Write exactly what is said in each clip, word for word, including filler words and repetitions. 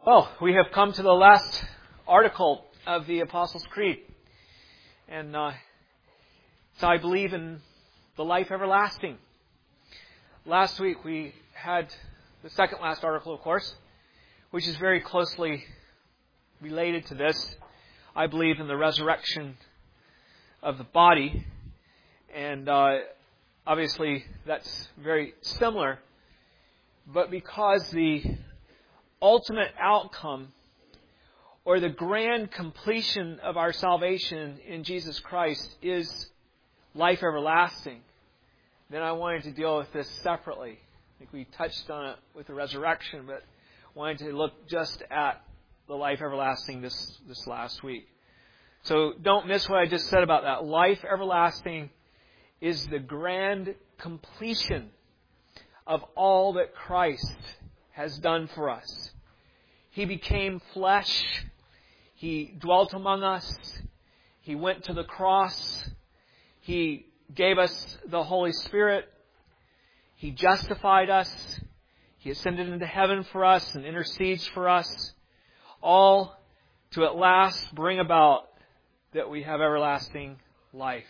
Well, we have come to the last article of the Apostles' Creed. And uh, so I believe in the life everlasting. Last week we had the second last article, of course, which is very closely related to this. I believe in the resurrection of the body. And uh, obviously that's very similar. But because the ultimate outcome or the grand completion of our salvation in Jesus Christ is life everlasting, then I wanted to deal with this separately. I think we touched on it with the resurrection, but wanted to look just at the life everlasting this, this last week. So don't miss what I just said about that. Life everlasting is the grand completion of all that Christ has done for us. He became flesh. He dwelt among us. He went to the cross. He gave us the Holy Spirit. He justified us. He ascended into heaven for us and intercedes for us. All to at last bring about that we have everlasting life.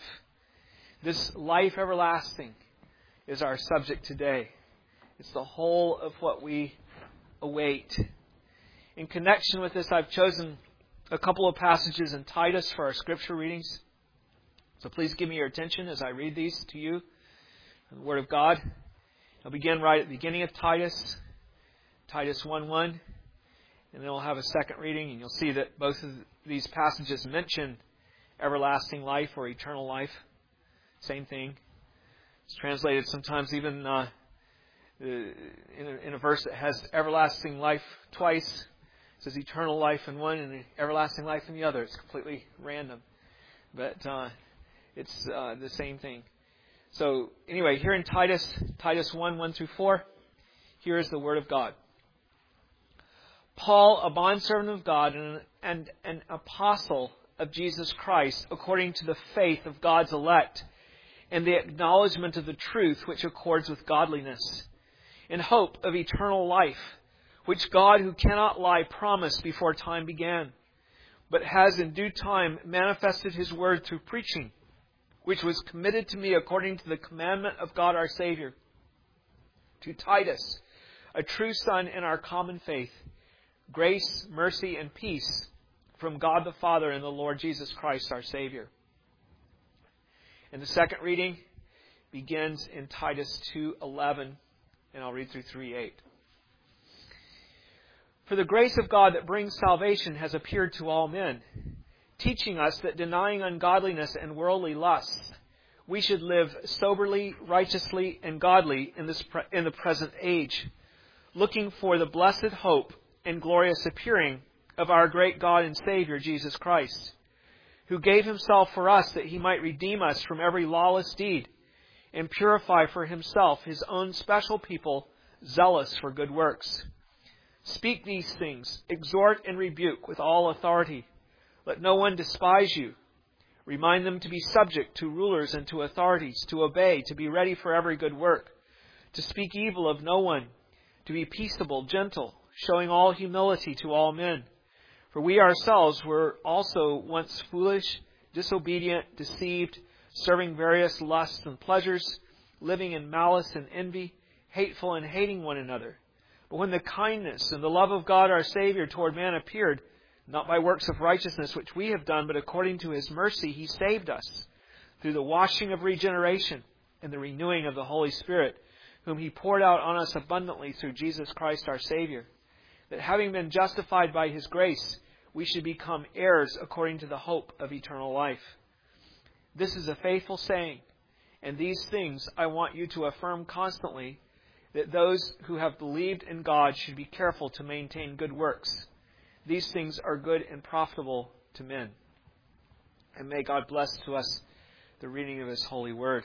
This life everlasting is our subject today. It's the whole of what we await. In connection with this, I've chosen a couple of passages in Titus for our scripture readings. So please give me your attention as I read these to you, the Word of God. I'll begin right at the beginning of Titus, Titus one one, and then we'll have a second reading, and you'll see that both of these passages mention everlasting life or eternal life. Same thing. It's translated sometimes even uh, in, a, in a verse that has everlasting life twice. It says eternal life in one and everlasting life in the other. It's completely random. But uh, it's uh, the same thing. So anyway, here in Titus, Titus one, one through four, here is the Word of God. Paul, a bondservant of God and, and an apostle of Jesus Christ, according to the faith of God's elect and the acknowledgement of the truth which accords with godliness, in hope of eternal life, which God, who cannot lie, promised before time began, but has in due time manifested His word through preaching, which was committed to me according to the commandment of God our Savior. To Titus, a true son in our common faith, grace, mercy, and peace from God the Father and the Lord Jesus Christ our Savior. And the second reading begins in Titus two eleven, and I'll read through three eight. For the grace of God that brings salvation has appeared to all men, teaching us that denying ungodliness and worldly lusts, we should live soberly, righteously, and godly in this pre- in the present age, looking for the blessed hope and glorious appearing of our great God and Savior, Jesus Christ, who gave Himself for us that He might redeem us from every lawless deed and purify for Himself His own special people, zealous for good works. Speak these things, exhort and rebuke with all authority. Let no one despise you. Remind them to be subject to rulers and to authorities, to obey, to be ready for every good work, to speak evil of no one, to be peaceable, gentle, showing all humility to all men. For we ourselves were also once foolish, disobedient, deceived, serving various lusts and pleasures, living in malice and envy, hateful and hating one another. But when the kindness and the love of God our Savior toward man appeared, not by works of righteousness which we have done, but according to His mercy He saved us, through the washing of regeneration and the renewing of the Holy Spirit, whom He poured out on us abundantly through Jesus Christ our Savior, that having been justified by His grace, we should become heirs according to the hope of eternal life. This is a faithful saying, and these things I want you to affirm constantly, that those who have believed in God should be careful to maintain good works. These things are good and profitable to men. And may God bless to us the reading of His holy word.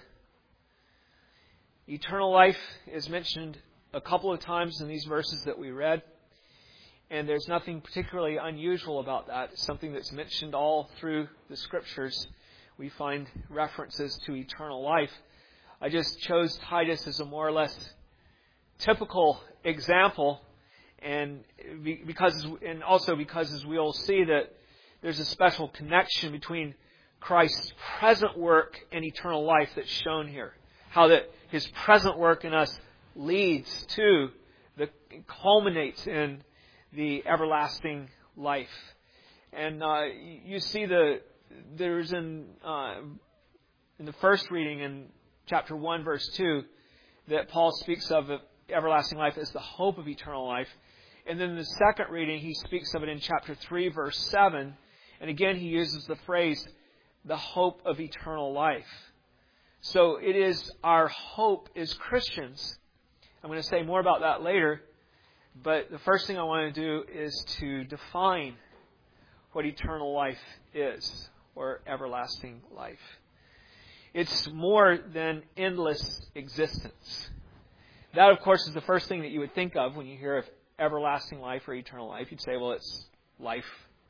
Eternal life is mentioned a couple of times in these verses that we read. And there's nothing particularly unusual about that. It's something that's mentioned all through the Scriptures. We find references to eternal life. I just chose Titus as a more or less typical example And because, and also because, as we'll see, that there's a special connection between Christ's present work and eternal life that's shown here. How that His present work in us leads to, the culminates in the everlasting life. And uh, you see the there's in uh, in the first reading in chapter one, verse two, that Paul speaks of everlasting life as the hope of eternal life. And then in the second reading, he speaks of it in chapter three, verse seven. And again, he uses the phrase, the hope of eternal life. So it is our hope as Christians. I'm going to say more about that later. But the first thing I want to do is to define what eternal life is, or everlasting life. It's more than endless existence. That, of course, is the first thing that you would think of when you hear of everlasting life or eternal life. You'd say, well, it's life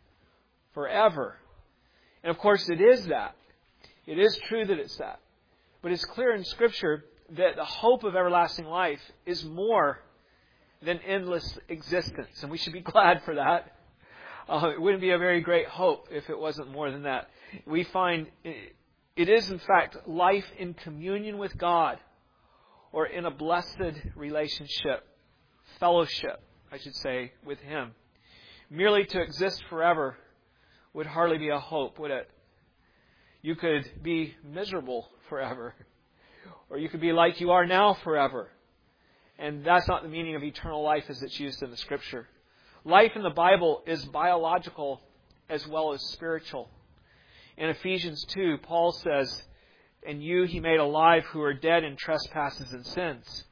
forever. And of course, it is that. It is true that it's that. But it's clear in Scripture that the hope of everlasting life is more than endless existence. And we should be glad for that. Uh, it wouldn't be a very great hope if it wasn't more than that. We find it is, in fact, life in communion with God, or in a blessed relationship, fellowship, I should say, with Him. Merely to exist forever would hardly be a hope, would it? You could be miserable forever, or you could be like you are now forever. And that's not the meaning of eternal life as it's used in the Scripture. Life in the Bible is biological as well as spiritual. In Ephesians two, Paul says, "And you He made alive who are dead in trespasses and sins."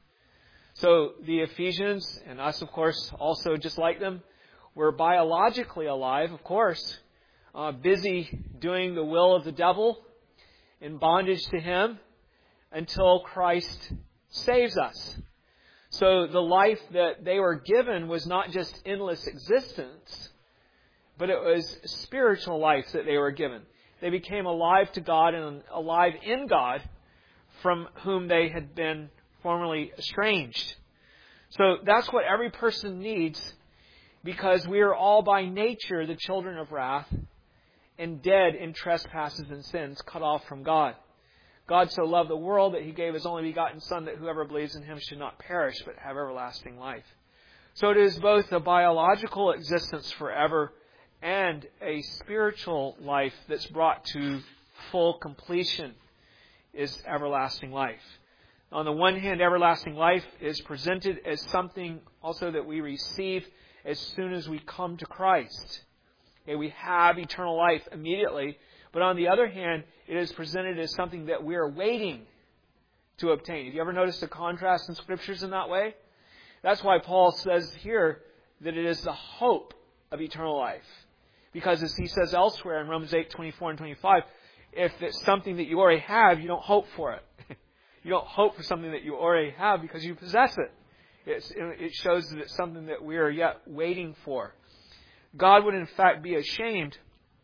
So the Ephesians, and us of course also just like them, were biologically alive, of course, uh, busy doing the will of the devil, in bondage to him, until Christ saves us. So the life that they were given was not just endless existence, but it was spiritual life that they were given. They became alive to God and alive in God, from whom they had been formerly estranged. So that's what every person needs, because we are all by nature the children of wrath and dead in trespasses and sins, cut off from God. God so loved the world that He gave His only begotten Son, that whoever believes in Him should not perish but have everlasting life. So it is both a biological existence forever and a spiritual life that's brought to full completion is everlasting life. On the one hand, everlasting life is presented as something also that we receive as soon as we come to Christ. Okay, we have eternal life immediately. But on the other hand, it is presented as something that we are waiting to obtain. Have you ever noticed a contrast in Scriptures in that way? That's why Paul says here that it is the hope of eternal life. Because as he says elsewhere in Romans eight, twenty-four and twenty-five, if it's something that you already have, you don't hope for it. You don't hope for something that you already have because you possess it. It's, it shows that it's something that we are yet waiting for. God would in fact be ashamed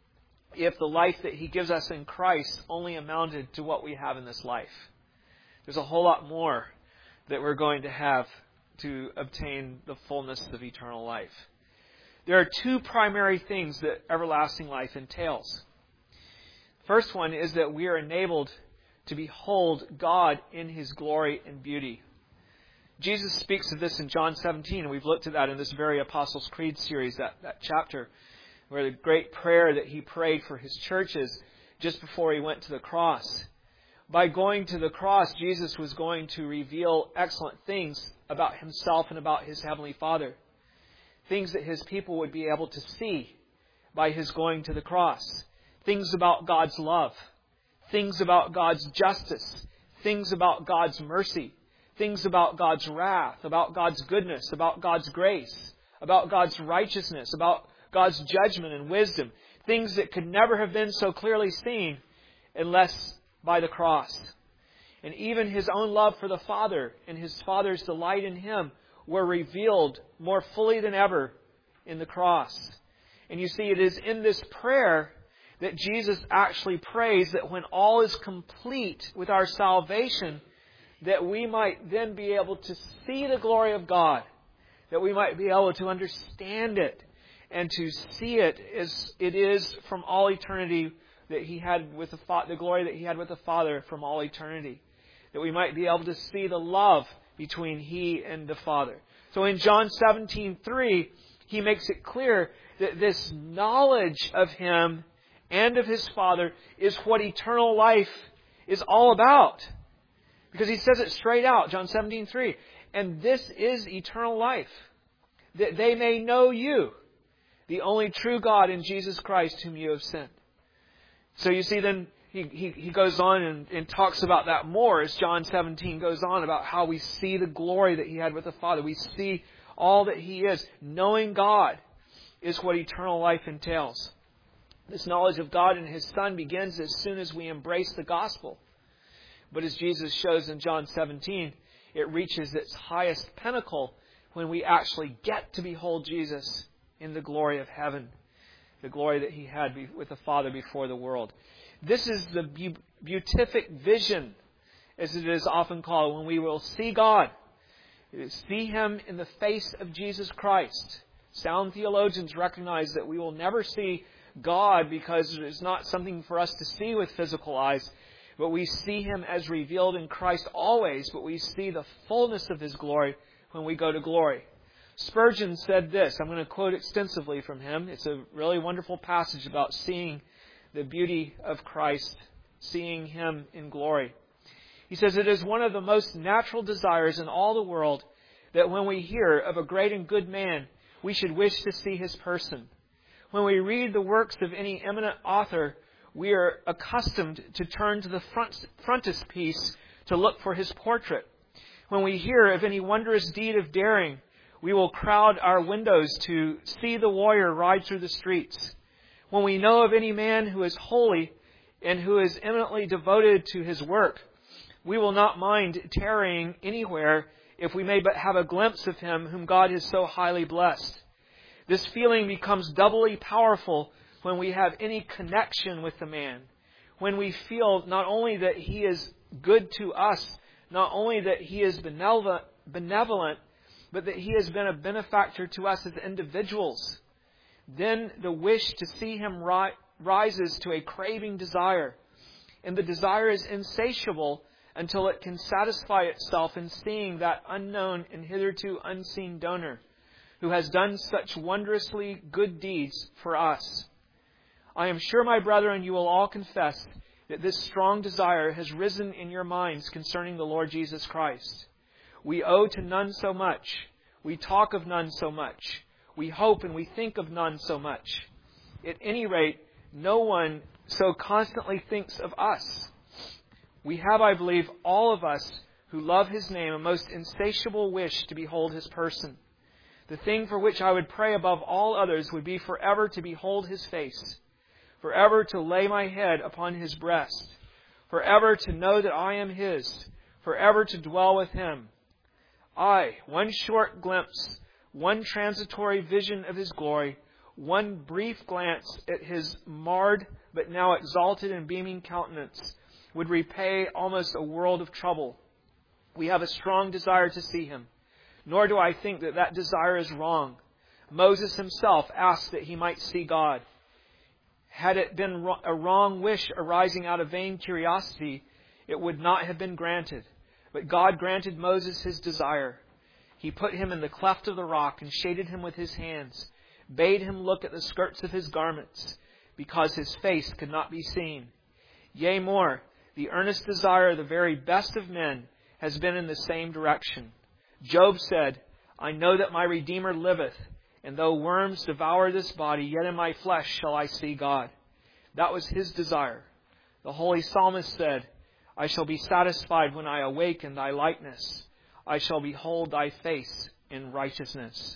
if the life that He gives us in Christ only amounted to what we have in this life. There's a whole lot more that we're going to have to obtain the fullness of eternal life. There are two primary things that everlasting life entails. First one is that we are enabled to behold God in His glory and beauty. Jesus speaks of this in John seventeen, and we've looked at that in this very Apostles' Creed series, that, that chapter, where the great prayer that He prayed for His churches just before He went to the cross. By going to the cross, Jesus was going to reveal excellent things about Himself and about His Heavenly Father. Things that His people would be able to see by His going to the cross. Things about God's love. Things about God's justice. Things about God's mercy. Things about God's wrath. About God's goodness. About God's grace. About God's righteousness. About God's judgment and wisdom. Things that could never have been so clearly seen unless by the cross. And even His own love for the Father and His Father's delight in Him were revealed more fully than ever in the cross. And you see, it is in this prayer that Jesus actually prays that when all is complete with our salvation, that we might then be able to see the glory of God, that we might be able to understand it and to see it as it is from all eternity that He had with the Father, the glory that He had with the Father from all eternity. That we might be able to see the love between He and the Father. So in John seventeen three, He makes it clear that this knowledge of Him and of His Father is what eternal life is all about. Because He says it straight out, John seventeen three. And this is eternal life, that they may know You, the only true God, in Jesus Christ whom You have sent. So you see, then he, he, he goes on and, and talks about that more as John seventeen goes on, about how we see the glory that He had with the Father. We see all that He is. Knowing God is what eternal life entails. This knowledge of God and His Son begins as soon as we embrace the gospel. But as Jesus shows in John seventeen, it reaches its highest pinnacle when we actually get to behold Jesus in the glory of heaven, the glory that He had with the Father before the world. This is the beatific vision, as it is often called, when we will see God, see Him in the face of Jesus Christ. Sound theologians recognize that we will never see God because it's not something for us to see with physical eyes, but we see Him as revealed in Christ always, but we see the fullness of His glory when we go to glory. Spurgeon said this. I'm going to quote extensively from him. It's a really wonderful passage about seeing the beauty of Christ, seeing Him in glory. He says, "It is one of the most natural desires in all the world that when we hear of a great and good man, we should wish to see his person. When we read the works of any eminent author, we are accustomed to turn to the front, frontispiece to look for his portrait. When we hear of any wondrous deed of daring, we will crowd our windows to see the warrior ride through the streets. When we know of any man who is holy and who is eminently devoted to his work, we will not mind tarrying anywhere if we may but have a glimpse of him whom God has so highly blessed. This feeling becomes doubly powerful when we have any connection with the man, when we feel not only that he is good to us, not only that he is benevolent, benevolent, but that he has been a benefactor to us as individuals. Then the wish to see him ri- rises to a craving desire, and the desire is insatiable until it can satisfy itself in seeing that unknown and hitherto unseen donor who has done such wondrously good deeds for us. I am sure, my brethren, you will all confess that this strong desire has risen in your minds concerning the Lord Jesus Christ. We owe to none so much. We talk of none so much. We hope and we think of none so much. At any rate, no one so constantly thinks of us. We have, I believe, all of us who love His name, a most insatiable wish to behold His person. The thing for which I would pray above all others would be forever to behold His face, forever to lay my head upon His breast, forever to know that I am His, forever to dwell with Him. Aye, one short glimpse, one transitory vision of His glory, one brief glance at His marred but now exalted and beaming countenance would repay almost a world of trouble. We have a strong desire to see Him, nor do I think that that desire is wrong. Moses himself asked that he might see God. Had it been a wrong wish arising out of vain curiosity, it would not have been granted. But God granted Moses his desire. He put him in the cleft of the rock and shaded him with His hands, bade him look at the skirts of his garments, because his face could not be seen. Yea, more, the earnest desire of the very best of men has been in the same direction. Job said, I know that my Redeemer liveth, and though worms devour this body, yet in my flesh shall I see God. That was his desire. The holy psalmist said, I shall be satisfied when I awake in Thy likeness. I shall behold Thy face in righteousness.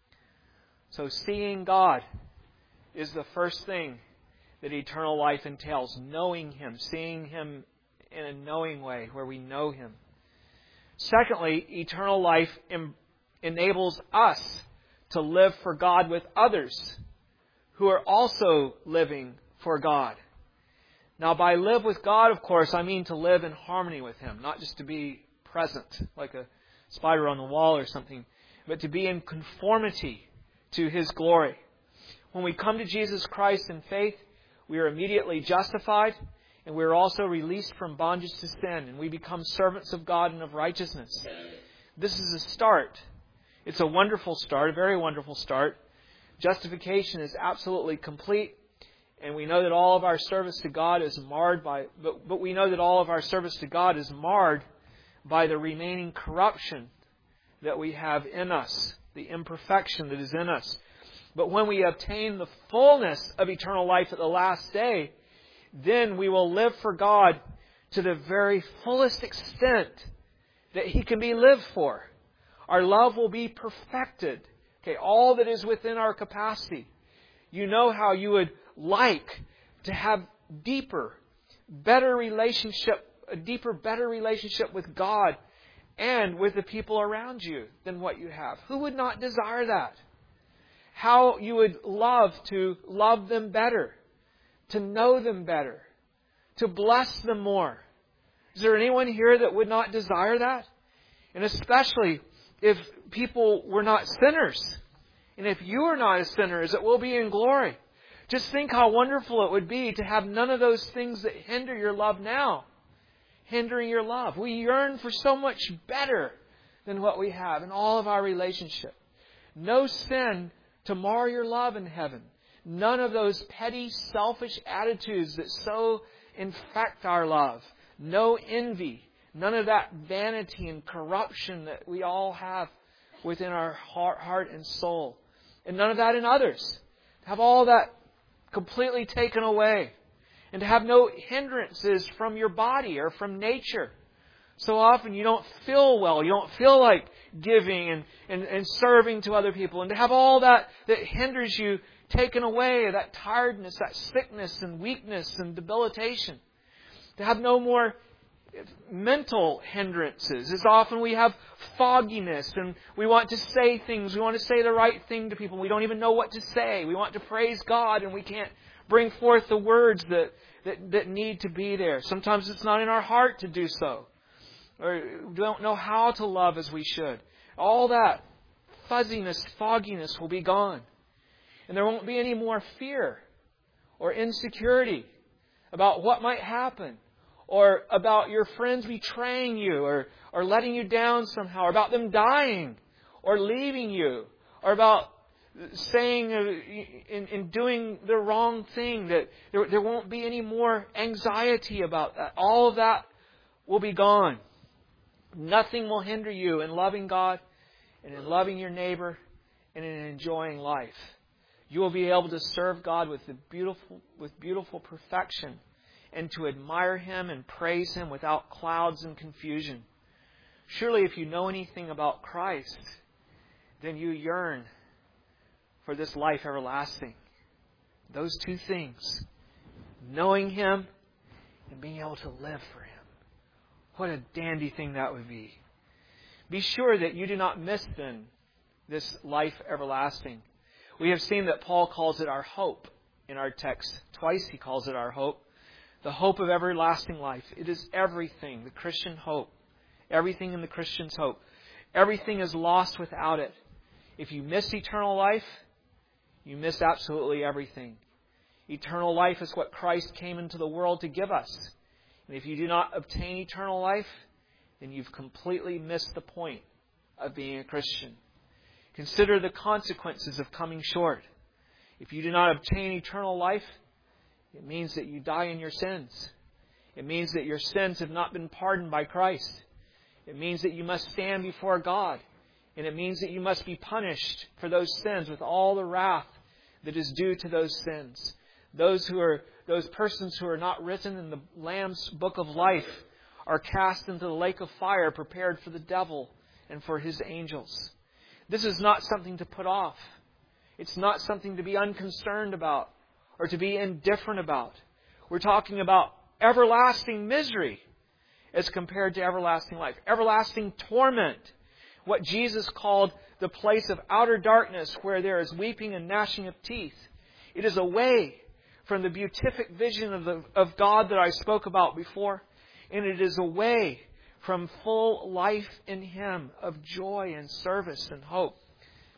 So seeing God is the first thing that eternal life entails. Knowing Him, seeing Him in a knowing way where we know Him. Secondly, eternal life em- enables us to live for God with others who are also living for God. Now, by live with God, of course, I mean to live in harmony with Him, not just to be present, like a spider on the wall or something, but to be in conformity to His glory. When we come to Jesus Christ in faith, we are immediately justified, and we are also released from bondage to sin, and we become servants of God and of righteousness. This is a start. It's a wonderful start, a very wonderful start. Justification is absolutely complete, and we know that all of our service to God is marred by, but, but we know that all of our service to God is marred by the remaining corruption that we have in us, the imperfection that is in us. But when we obtain the fullness of eternal life at the last day, then we will live for God to the very fullest extent that He can be lived for. Our love will be perfected. Okay, all that is within our capacity. You know how you would like to have deeper, better relationship, a deeper, better relationship with God and with the people around you than what you have. Who would not desire that? How you would love to love them better, to know them better, to bless them more. Is there anyone here that would not desire that? And especially if people were not sinners. And if you are not a sinner, as it will be in glory. Just think how wonderful it would be to have none of those things that hinder your love now. Hindering your love. We yearn for so much better than what we have in all of our relationship. No sin to mar your love in heaven. None of those petty, selfish attitudes that so infect our love. No envy. None of that vanity and corruption that we all have within our heart and soul. And none of that in others. To have all that completely taken away. And to have no hindrances from your body or from nature. So often you don't feel well. You don't feel like giving and, and, and serving to other people. And to have all that that hinders you taken away, that tiredness, that sickness and weakness and debilitation. To have no more mental hindrances. As often we have fogginess and we want to say things. We want to say the right thing to people. We don't even know what to say. We want to praise God and we can't bring forth the words that, that, that need to be there. Sometimes it's not in our heart to do so. Or we don't know how to love as we should. All that fuzziness, fogginess will be gone. And there won't be any more fear or insecurity about what might happen. Or about your friends betraying you or, or letting you down somehow. Or about them dying or leaving you. Or about saying and, and doing the wrong thing. That there, there won't be any more anxiety about that. All of that will be gone. Nothing will hinder you in loving God and in loving your neighbor and in enjoying life. You will be able to serve God with the beautiful, with beautiful perfection and to admire Him and praise Him without clouds and confusion. Surely if you know anything about Christ, then you yearn for this life everlasting. Those two things, knowing Him and being able to live for Him. What a dandy thing that would be. Be sure that you do not miss then this life everlasting. We have seen that Paul calls it our hope in our text. Twice he calls it our hope. The hope of everlasting life. It is everything, the Christian hope. Everything in the Christian's hope. Everything is lost without it. If you miss eternal life, you miss absolutely everything. Eternal life is what Christ came into the world to give us. And if you do not obtain eternal life, then you've completely missed the point of being a Christian. Consider the consequences of coming short. If you do not obtain eternal life, it means that you die in your sins. It means that your sins have not been pardoned by Christ. It means that you must stand before God. And it means that you must be punished for those sins with all the wrath that is due to those sins. Those who are those persons who are not written in the Lamb's book of life are cast into the lake of fire prepared for the devil and for his angels. This is not something to put off. It's not something to be unconcerned about or to be indifferent about. We're talking about everlasting misery as compared to everlasting life. Everlasting torment. What Jesus called the place of outer darkness where there is weeping and gnashing of teeth. It is away from the beatific vision of, the, of God that I spoke about before. And it is away from full life in Him of joy and service and hope.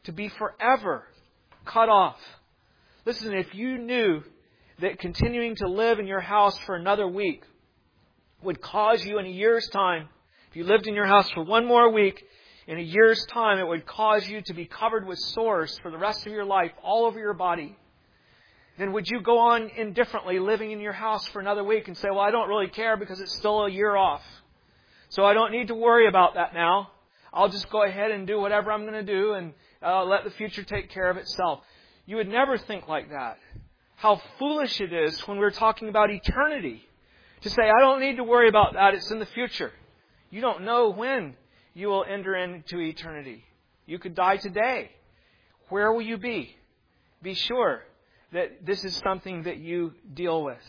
to be forever cut off. Listen, if you knew that continuing to live in your house for another week would cause you in a year's time, if you lived in your house for one more week, in a year's time it would cause you to be covered with sores for the rest of your life all over your body, then would you go on indifferently living in your house for another week and say, well, I don't really care because it's still a year off, so I don't need to worry about that now. I'll just go ahead and do whatever I'm going to do and uh, let the future take care of itself. You would never think like that. How foolish it is when we're talking about eternity to say, I don't need to worry about that. It's in the future. You don't know when you will enter into eternity. You could die today. Where will you be? Be sure that this is something that you deal with.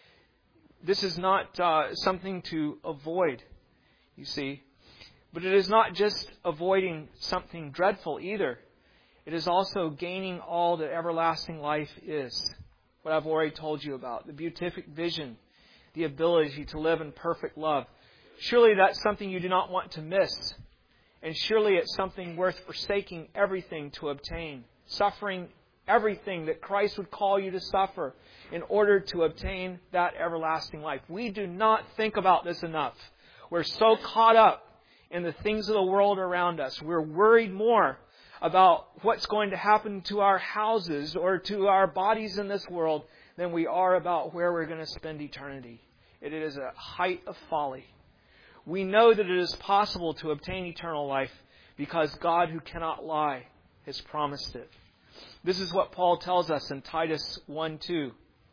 This is not uh, something to avoid, you see. But it is not just avoiding something dreadful either. It is also gaining all that everlasting life is. What I've already told you about. The beatific vision. The ability to live in perfect love. Surely that's something you do not want to miss. And surely it's something worth forsaking everything to obtain. Suffering everything that Christ would call you to suffer in order to obtain that everlasting life. We do not think about this enough. We're so caught up in the things of the world around us. We're worried more about what's going to happen to our houses or to our bodies in this world than we are about where we're going to spend eternity. It is a height of folly. We know that it is possible to obtain eternal life because God, who cannot lie, has promised it. This is what Paul tells us in Titus one two.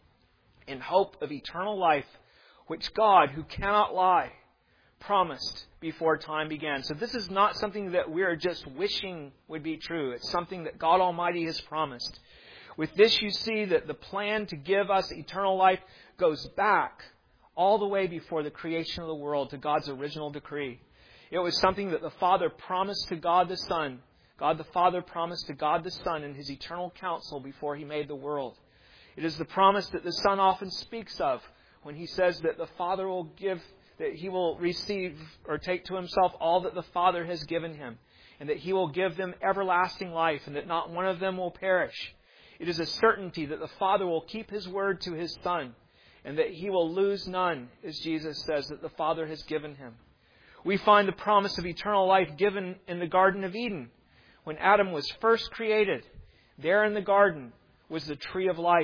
In hope of eternal life, which God, who cannot lie, promised before time began. So this is not something that we are just wishing would be true. It's something that God Almighty has promised. With this you see that the plan to give us eternal life goes back all the way before the creation of the world to God's original decree. It was something that the Father promised to God the Son. God the Father promised to God the Son in His eternal counsel before He made the world. It is the promise that the Son often speaks of when He says that the Father will give that He will receive or take to Himself all that the Father has given Him, and that He will give them everlasting life, and that not one of them will perish. It is a certainty that the Father will keep His word to His Son, and that He will lose none, as Jesus says, that the Father has given Him. We find the promise of eternal life given in the Garden of Eden. When Adam was first created, there in the garden was the tree of life.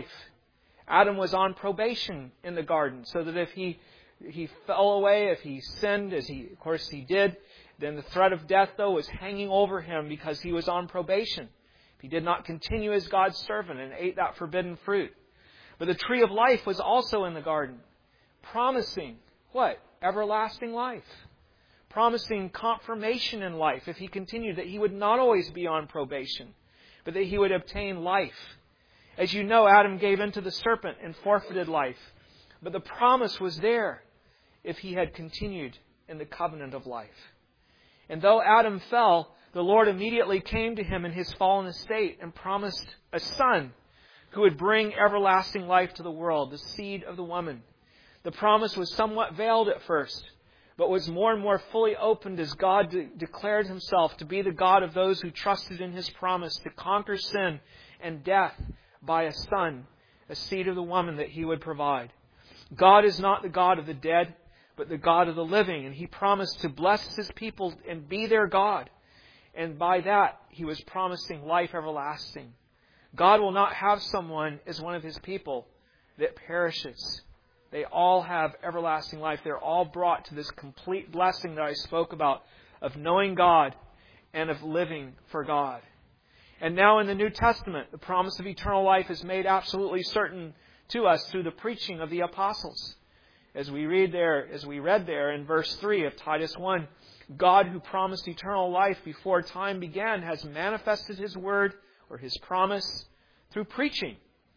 Adam was on probation in the garden, so that if he He fell away, if he sinned, as he, of course he did, then the threat of death, though, was hanging over him because he was on probation. If he did not continue as God's servant and ate that forbidden fruit. But the tree of life was also in the garden, promising what? Everlasting life. Promising confirmation in life if he continued, that he would not always be on probation, but that he would obtain life. As you know, Adam gave in to the serpent and forfeited life. But the promise was there if he had continued in the covenant of life. And though Adam fell, the Lord immediately came to him in his fallen estate and promised a son who would bring everlasting life to the world, the seed of the woman. The promise was somewhat veiled at first, but was more and more fully opened as God de- declared Himself to be the God of those who trusted in His promise to conquer sin and death by a son, a seed of the woman that He would provide. God is not the God of the dead, but the God of the living. And He promised to bless His people and be their God. And by that, He was promising life everlasting. God will not have someone as one of His people that perishes. They all have everlasting life. They're all brought to this complete blessing that I spoke about of knowing God and of living for God. And now in the New Testament, the promise of eternal life is made absolutely certain to us through the preaching of the apostles. As we read there, as we read there in verse three of Titus one, God, who promised eternal life before time began, has manifested His word or His promise through preaching.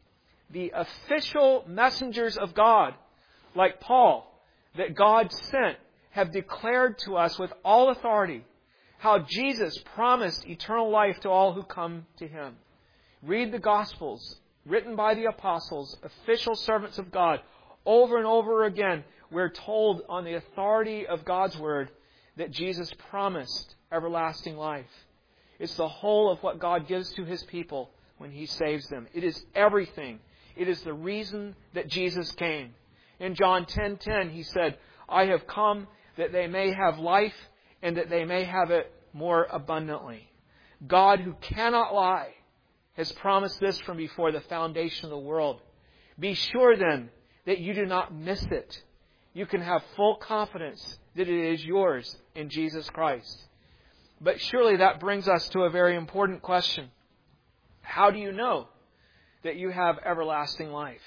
The official messengers of God, like Paul, that God sent, have declared to us with all authority how Jesus promised eternal life to all who come to Him. Read the Gospels, written by the apostles, official servants of God. Over and over again, we're told on the authority of God's word that Jesus promised everlasting life. It's the whole of what God gives to His people when He saves them. It is everything. It is the reason that Jesus came. In John ten ten, He said, I have come that they may have life and that they may have it more abundantly. God, who cannot lie, has promised this from before the foundation of the world. Be sure then that you do not miss it. You can have full confidence that it is yours in Jesus Christ. But surely that brings us to a very important question. How do you know that you have everlasting life?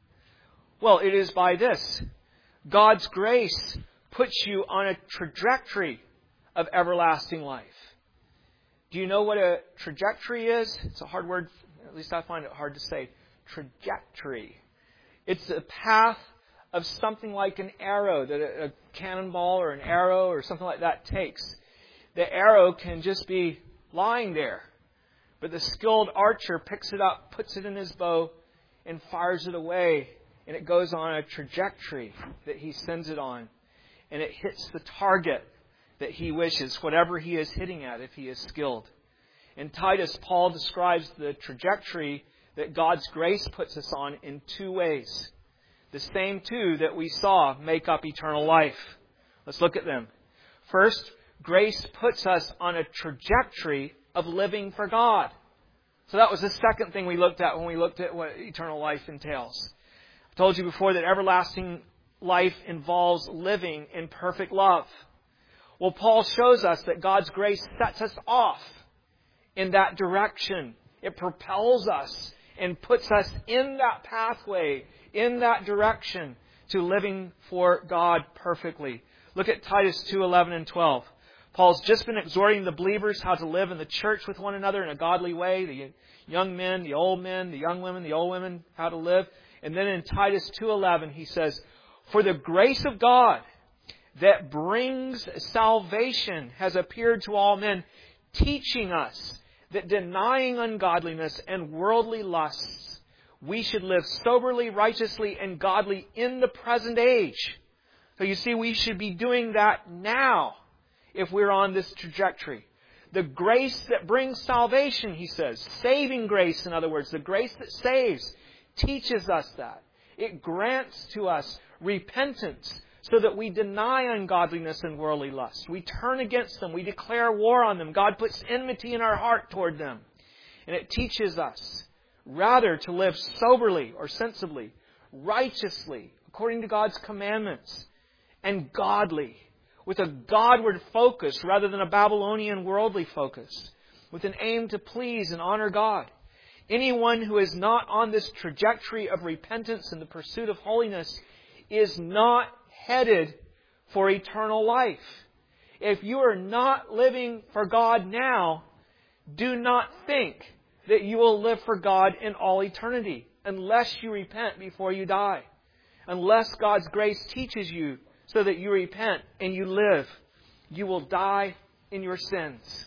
Well, it is by this. God's grace puts you on a trajectory of everlasting life. Do you know what a trajectory is? It's a hard word. At least I find it hard to say. Trajectory. It's a path of something like an arrow that a, a cannonball or an arrow or something like that takes. The arrow can just be lying there, but the skilled archer picks it up, puts it in his bow, and fires it away, and it goes on a trajectory that he sends it on, and it hits the target that he wishes, whatever he is hitting at, if he is skilled. In Titus, Paul describes the trajectory that God's grace puts us on in two ways. The same two that we saw make up eternal life. Let's look at them. First, grace puts us on a trajectory of living for God. So that was the second thing we looked at when we looked at what eternal life entails. I told you before that everlasting life involves living in perfect love. Well, Paul shows us that God's grace sets us off in that direction. It propels us and puts us in that pathway, in that direction to living for God perfectly. Look at Titus two eleven and twelve. Paul's just been exhorting the believers how to live in the church with one another in a godly way. The young men, the old men, the young women, the old women, how to live. And then in Titus two eleven he says, for the grace of God that brings salvation has appeared to all men, teaching us that denying ungodliness and worldly lusts, we should live soberly, righteously, and godly in the present age. So you see, we should be doing that now if we're on this trajectory. The grace that brings salvation, he says, saving grace, in other words, the grace that saves, teaches us that. It grants to us repentance so that we deny ungodliness and worldly lust. We turn against them. We declare war on them. God puts enmity in our heart toward them. And it teaches us rather to live soberly or sensibly, righteously, according to God's commandments, and godly, with a Godward focus rather than a Babylonian worldly focus, with an aim to please and honor God. Anyone who is not on this trajectory of repentance and the pursuit of holiness is not headed for eternal life. If you are not living for God now, do not think that you will live for God in all eternity unless you repent before you die. Unless God's grace teaches you so that you repent and you live, you will die in your sins.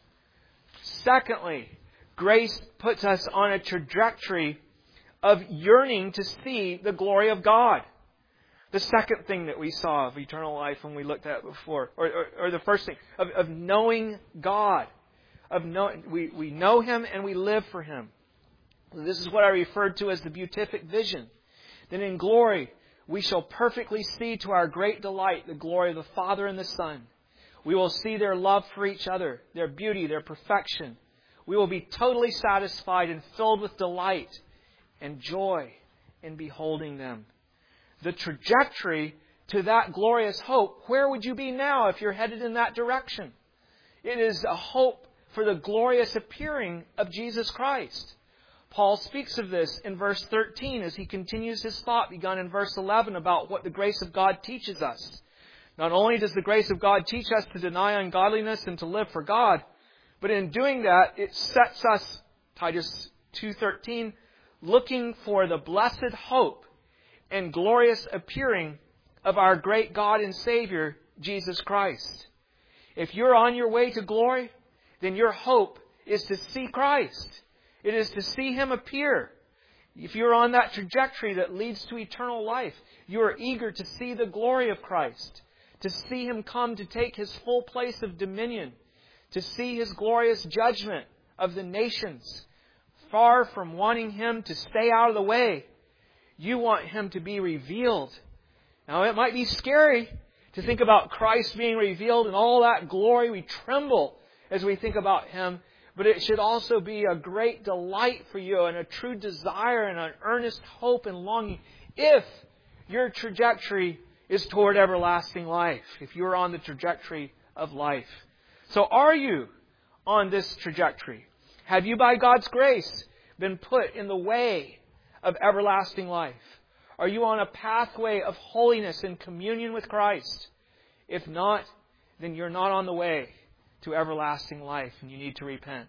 Secondly, grace puts us on a trajectory of yearning to see the glory of God. The second thing that we saw of eternal life when we looked at it before, or, or, or the first thing, of, of knowing God. Of know, we, we know Him and we live for Him. This is what I referred to as the beatific vision. Then in glory, we shall perfectly see to our great delight the glory of the Father and the Son. We will see their love for each other, their beauty, their perfection. We will be totally satisfied and filled with delight and joy in beholding them. The trajectory to that glorious hope, where would you be now if you're headed in that direction? It is a hope for the glorious appearing of Jesus Christ. Paul speaks of this in verse thirteen as he continues his thought begun in verse eleven about what the grace of God teaches us. Not only does the grace of God teach us to deny ungodliness and to live for God, but in doing that, it sets us, Titus two thirteen, looking for the blessed hope and glorious appearing of our great God and Savior, Jesus Christ. If you're on your way to glory, then your hope is to see Christ. It is to see Him appear. If you're on that trajectory that leads to eternal life, you are eager to see the glory of Christ, to see Him come to take His full place of dominion, to see His glorious judgment of the nations. Far from wanting Him to stay out of the way, you want Him to be revealed. Now, it might be scary to think about Christ being revealed in all that glory. We tremble as we think about Him. But it should also be a great delight for you and a true desire and an earnest hope and longing if your trajectory is toward everlasting life, if you're on the trajectory of life. So are you on this trajectory? Have you, by God's grace, been put in the way of everlasting life? Are you on a pathway of holiness and communion with Christ? If not, then you're not on the way to everlasting life and you need to repent.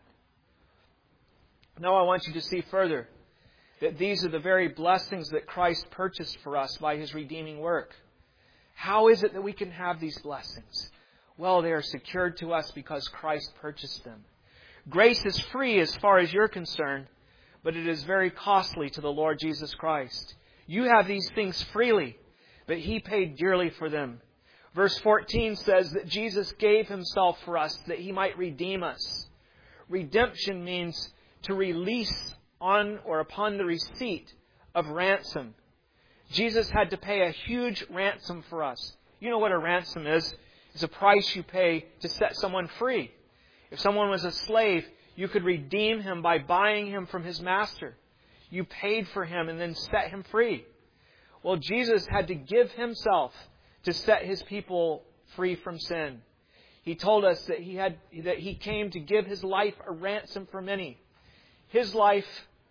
Now I want you to see further that these are the very blessings that Christ purchased for us by His redeeming work. How is it that we can have these blessings? Well, they are secured to us because Christ purchased them. Grace is free as far as you're concerned, but it is very costly to the Lord Jesus Christ. You have these things freely, but He paid dearly for them. Verse fourteen says that Jesus gave Himself for us that He might redeem us. Redemption means to release on or upon the receipt of ransom. Jesus had to pay a huge ransom for us. You know what a ransom is? It's a price you pay to set someone free. If someone was a slave, you could redeem him by buying him from his master. You paid for him and then set him free. Well, Jesus had to give Himself to set His people free from sin. He told us that He had that He came to give His life a ransom for many. His life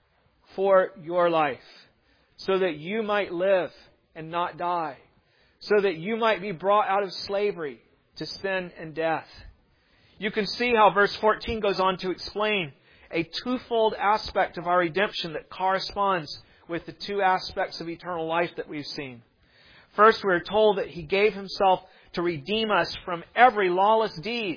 for your life, so that you might live and not die, so that you might be brought out of slavery to sin and death. You can see how verse fourteen goes on to explain a twofold aspect of our redemption that corresponds with the two aspects of eternal life that we've seen. First, we're told that He gave Himself to redeem us from every lawless deed.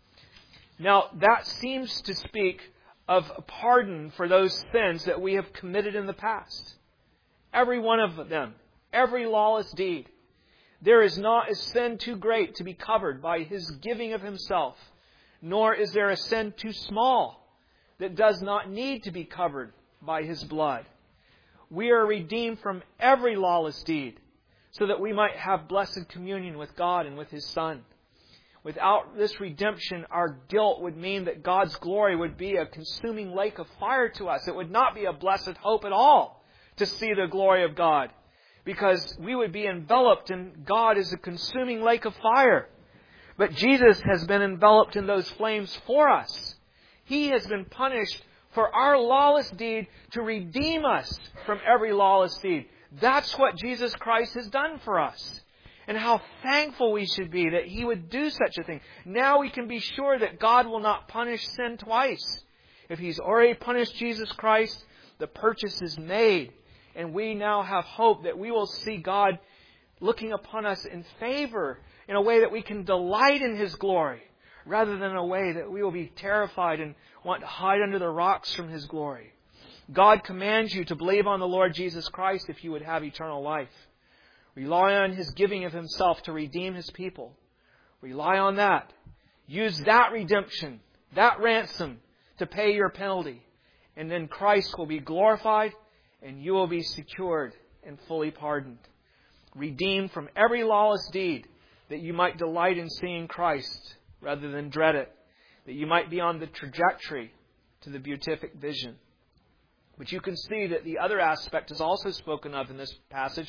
Now, that seems to speak of a pardon for those sins that we have committed in the past. Every one of them. Every lawless deed. There is not a sin too great to be covered by His giving of Himself, nor is there a sin too small that does not need to be covered by His blood. We are redeemed from every lawless deed so that we might have blessed communion with God and with His Son. Without this redemption, our guilt would mean that God's glory would be a consuming lake of fire to us. It would not be a blessed hope at all to see the glory of God, because we would be enveloped in God as a consuming lake of fire. But Jesus has been enveloped in those flames for us. He has been punished for our lawless deed to redeem us from every lawless deed. That's what Jesus Christ has done for us. And how thankful we should be that He would do such a thing. Now we can be sure that God will not punish sin twice. If He's already punished Jesus Christ, the purchase is made. And we now have hope that we will see God looking upon us in favor in a way that we can delight in His glory, rather than a way that we will be terrified and want to hide under the rocks from His glory. God commands you to believe on the Lord Jesus Christ if you would have eternal life. Rely on His giving of Himself to redeem His people. Rely on that. Use that redemption, that ransom, to pay your penalty. And then Christ will be glorified and you will be secured and fully pardoned. Redeemed from every lawless deed, that you might delight in seeing Christ rather than dread it. That you might be on the trajectory to the beatific vision. But you can see that the other aspect is also spoken of in this passage.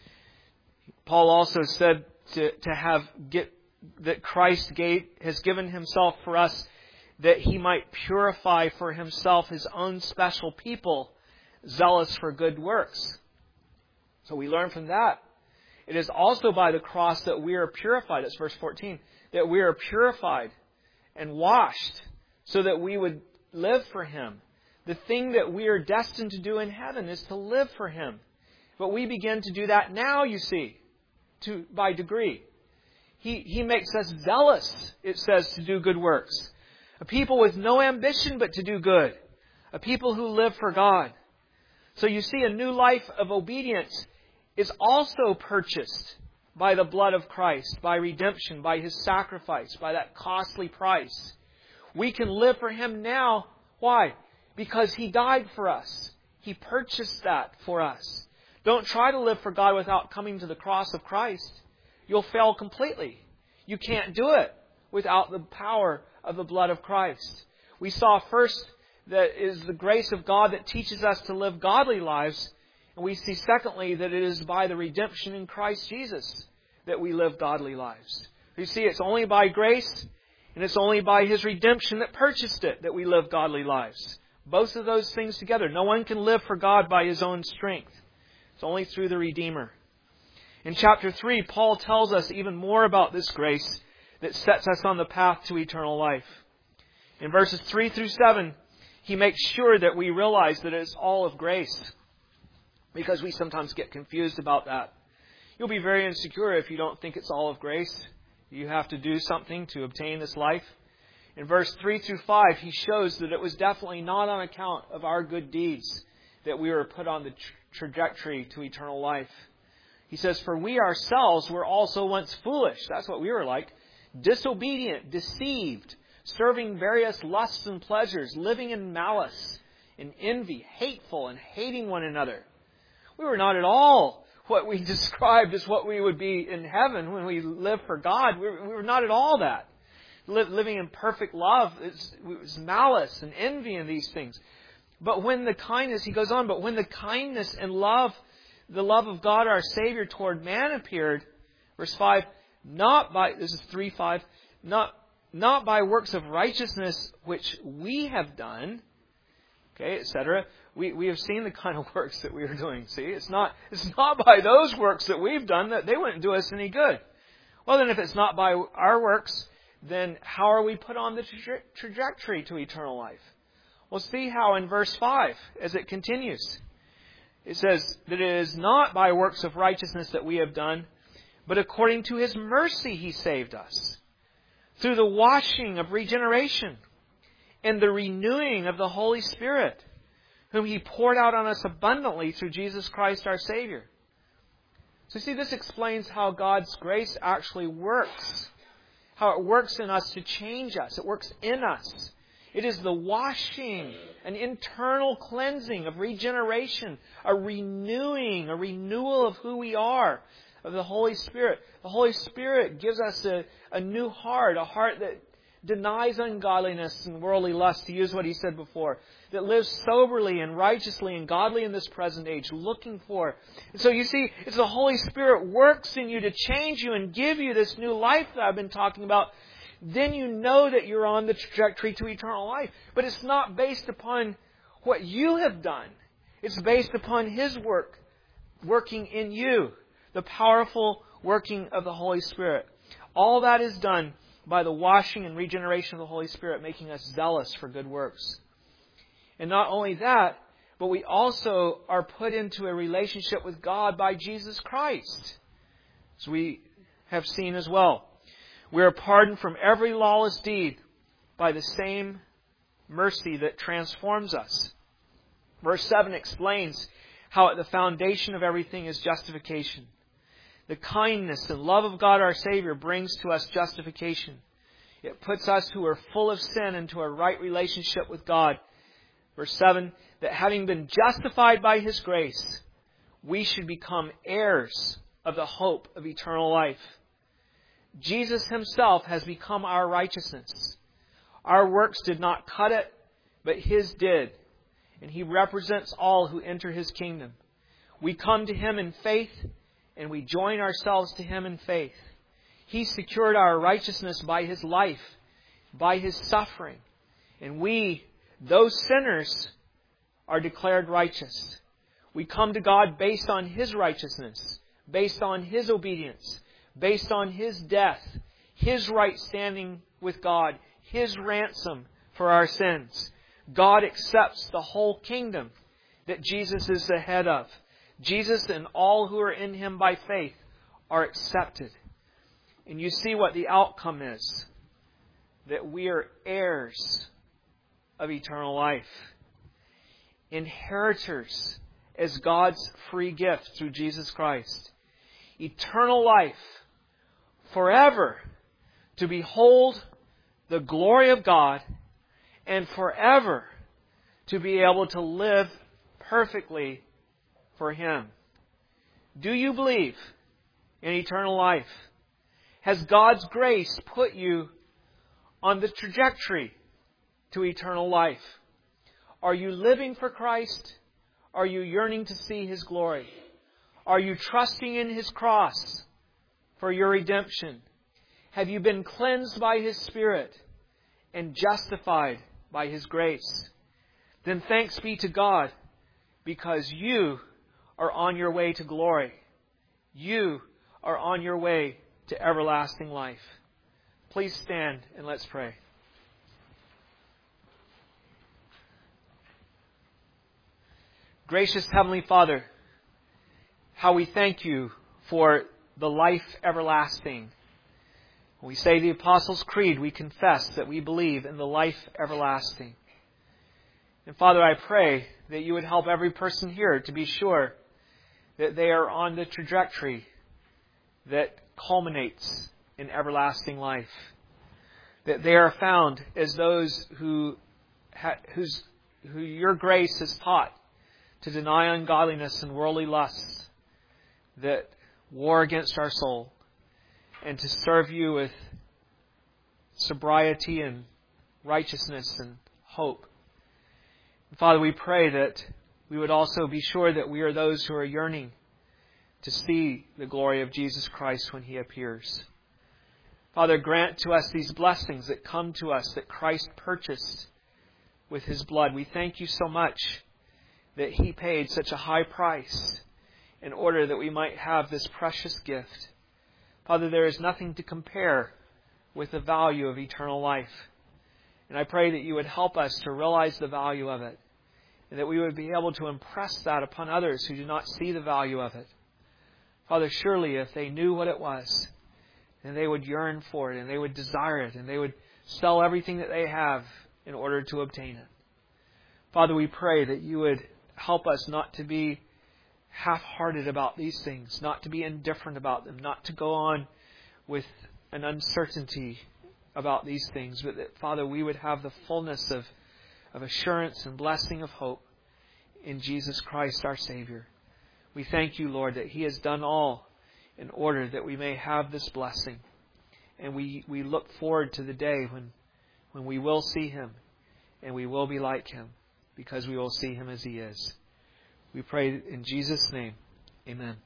Paul also said to, to have get that Christ gave, has given Himself for us that He might purify for Himself His own special people, zealous for good works. So we learn from that. It is also by the cross that we are purified. That's verse fourteen. That we are purified and washed so that we would live for Him. The thing that we are destined to do in heaven is to live for Him. But we begin to do that now, you see, to by degree. He, he makes us zealous, it says, to do good works. A people with no ambition but to do good. A people who live for God. So you see, a new life of obedience is also purchased by the blood of Christ, by redemption, by His sacrifice, by that costly price. We can live for Him now. Why? Because He died for us. He purchased that for us. Don't try to live for God without coming to the cross of Christ. You'll fail completely. You can't do it without the power of the blood of Christ. We saw first that it is the grace of God that teaches us to live godly lives. And we see secondly that it is by the redemption in Christ Jesus that we live godly lives. You see, it's only by grace and it's only by His redemption that purchased it that we live godly lives. Both of those things together. No one can live for God by his own strength. It's only through the Redeemer. In chapter three, Paul tells us even more about this grace that sets us on the path to eternal life. In verses three through seven, he makes sure that we realize that it's all of grace, because we sometimes get confused about that. You'll be very insecure if you don't think it's all of grace. You have to do something to obtain this life. In verse three through five, he shows that it was definitely not on account of our good deeds that we were put on the tra- trajectory to eternal life. He says, "For we ourselves were also once foolish." That's what we were like. "Disobedient, deceived, serving various lusts and pleasures, living in malice, in envy, hateful, and hating one another." We were not at all what we described as what we would be in heaven when we live for God. We were, we were not at all that. Living in perfect love is, is malice and envy and these things. But when the kindness, he goes on, but when the kindness and love, the love of God our Savior toward man appeared, verse five, not by, this is three five, not, not by works of righteousness which we have done, okay, et cetera. We, we have seen the kind of works that we are doing. See, it's not, it's not by those works that we've done that they wouldn't do us any good. Well, then if it's not by our works, then how are we put on the tra- trajectory to eternal life? Well, see how in verse five, as it continues, it says that it is not by works of righteousness that we have done, but according to His mercy He saved us, through the washing of regeneration and the renewing of the Holy Spirit, whom He poured out on us abundantly through Jesus Christ our Savior. So see, this explains how God's grace actually works. How it works in us to change us. It works in us. It is the washing, an internal cleansing of regeneration, a renewing, a renewal of who we are, of the Holy Spirit. The Holy Spirit gives us a, a new heart, a heart that denies ungodliness and worldly lust, to use what he said before, that lives soberly and righteously and godly in this present age, looking for. And so you see, it's the Holy Spirit works in you to change you and give you this new life that I've been talking about. Then you know that you're on the trajectory to eternal life. But it's not based upon what you have done. It's based upon His work, working in you, the powerful working of the Holy Spirit. All that is done by the washing and regeneration of the Holy Spirit, making us zealous for good works. And not only that, but we also are put into a relationship with God by Jesus Christ, as we have seen as well. We are pardoned from every lawless deed by the same mercy that transforms us. Verse seven explains how at the foundation of everything is justification. The kindness and love of God our Savior brings to us justification. It puts us who are full of sin into a right relationship with God. Verse seven, that having been justified by His grace, we should become heirs of the hope of eternal life. Jesus Himself has become our righteousness. Our works did not cut it, but His did. And He represents all who enter His kingdom. We come to Him in faith, and we join ourselves to Him in faith. He secured our righteousness by His life, by His suffering. And we, those sinners, are declared righteous. We come to God based on His righteousness, based on His obedience, based on His death, His right standing with God, His ransom for our sins. God accepts the whole kingdom that Jesus is the head of. Jesus and all who are in Him by faith are accepted. And you see what the outcome is. That we are heirs of eternal life. Inheritors as God's free gift through Jesus Christ. Eternal life. Forever to behold the glory of God and forever to be able to live perfectly for Him. Do you believe in eternal life? Has God's grace put you on the trajectory to eternal life? Are you living for Christ? Are you yearning to see His glory? Are you trusting in His cross for your redemption? Have you been cleansed by His Spirit and justified by His grace? Then thanks be to God, because you are on your way to glory. You are on your way to everlasting life. Please stand and let's pray. Gracious Heavenly Father, how we thank You for the life everlasting. When we say the Apostles' Creed, we confess that we believe in the life everlasting. And Father, I pray that You would help every person here to be sure that they are on the trajectory that culminates in everlasting life. That they are found as those who, ha, whose, who Your grace has taught to deny ungodliness and worldly lusts that war against our soul, and to serve You with sobriety and righteousness and hope. And Father, we pray that we would also be sure that we are those who are yearning to see the glory of Jesus Christ when He appears. Father, grant to us these blessings that come to us that Christ purchased with His blood. We thank You so much that He paid such a high price in order that we might have this precious gift. Father, there is nothing to compare with the value of eternal life. And I pray that You would help us to realize the value of it, and that we would be able to impress that upon others who do not see the value of it. Father, surely if they knew what it was, then they would yearn for it, and they would desire it, and they would sell everything that they have in order to obtain it. Father, we pray that You would help us not to be half-hearted about these things, not to be indifferent about them, not to go on with an uncertainty about these things, but that, Father, we would have the fullness of, of assurance and blessing of hope in Jesus Christ our Savior. We thank You, Lord, that He has done all in order that we may have this blessing. And we, we look forward to the day when, when we will see Him and we will be like Him, because we will see Him as He is. We pray in Jesus' name. Amen.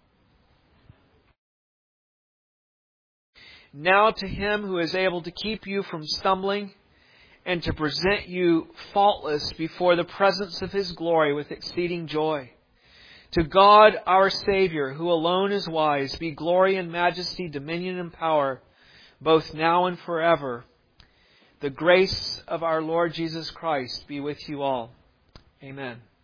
Now to Him who is able to keep you from stumbling and to present you faultless before the presence of His glory with exceeding joy. To God our Savior, who alone is wise, be glory and majesty, dominion and power, both now and forever. The grace of our Lord Jesus Christ be with you all. Amen.